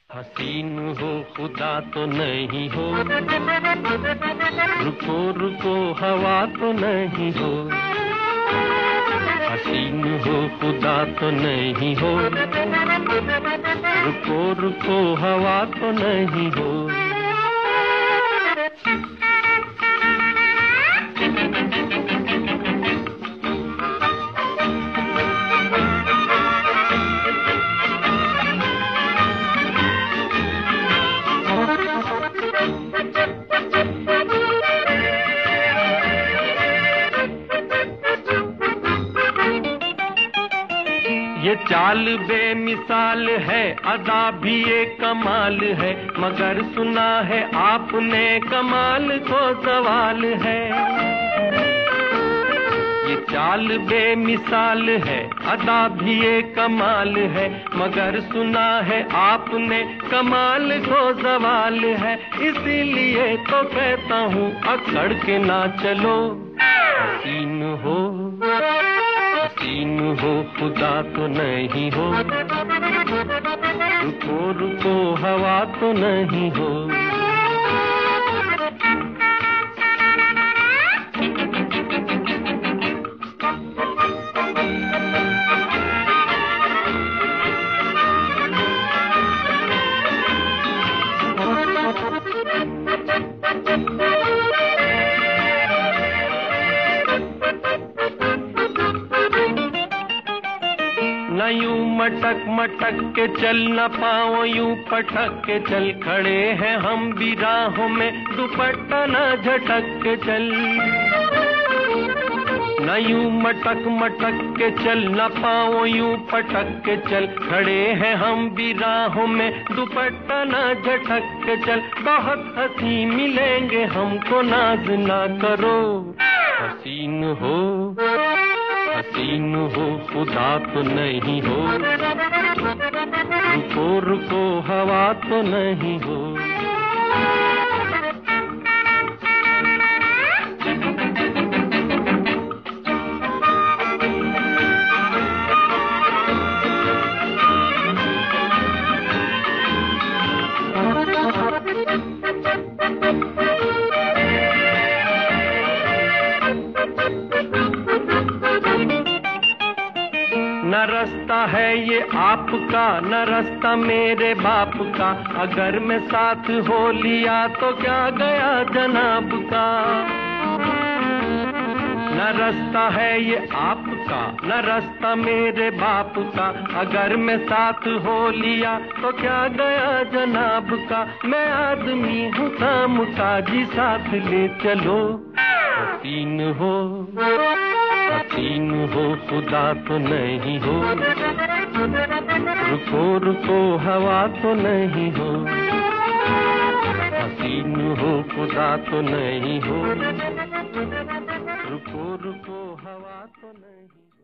हसीन हो खुदा तो नहीं हो, रुको रुको हवा तो नहीं हो। हसीन हो खुदा तो नहीं हो, रुको रुको हवा तो नहीं हो। ये चाल बेमिसाल है, अदा भी एक कमाल है, मगर सुना है आपने कमाल को सवाल है। ये चाल बेमिसाल है, अदा भी एक कमाल है, मगर सुना है आपने कमाल को सवाल है। इसीलिए तो कहता हूँ अकड़ के ना चलो। हसीन हो, हसीन हो खुदा तो नहीं हो, रुको रुको हवा तो नहीं हो। न यूं मटक मटक के चल, न पाओ यूं पटक के चल, खड़े हैं हम भी राहों में, दुपट्टा न झटक के चल। न यूं मटक मटक के चल, न पाओ यूं पटक के चल, खड़े हैं हम भी राहों में, दुपट्टा न झटक के चल। बहुत हंसी मिलेंगे हमको, नाज ना करो। हसीन हो, हसीन हो खुदा तो नहीं हो, रुको रुको हवा तो नहीं हो। न रास्ता है ये आपका, न रास्ता मेरे बाप का, अगर मैं साथ हो लिया तो क्या गया जनाब का। न रास्ता है ये आपका, न रास्ता मेरे बाप का, अगर मैं साथ हो लिया तो क्या गया जनाब का। मैं आदमी हूँ काम का जी, साथ ले चलो। हसीन हो, हसीन हो खुदा तो नहीं हो, रुको रुको हवा तो नहीं हो। हसीन हो खुदा तो नहीं हो, रुको रुको हवा तो नहीं।